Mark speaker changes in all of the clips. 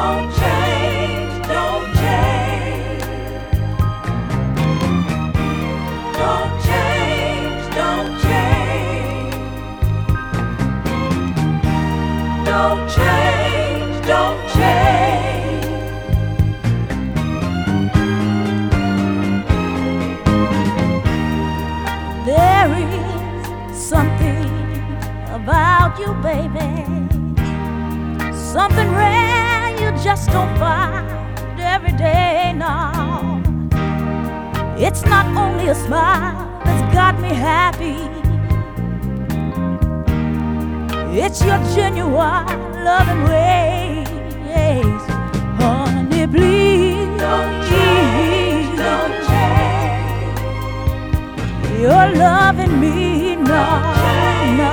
Speaker 1: Don't change, don't change. Don't change, don't change. Don't change, don't change. There is something about you, baby, something rare you just don't find every day now. It's not only a smile that's got me happy, it's your genuine loving ways. Honey, please don't change, don't change. You're loving me, no, no.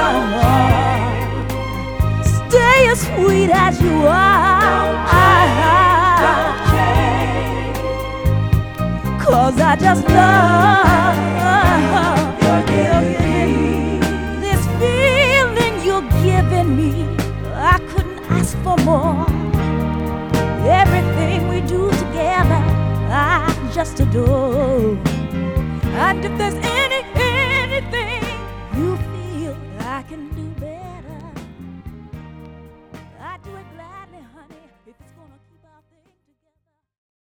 Speaker 1: Stay as sweet as you are. Don't change, 'cause I just love this feeling you're giving me. I couldn't ask for more. Everything we do together, I just adore. And if there's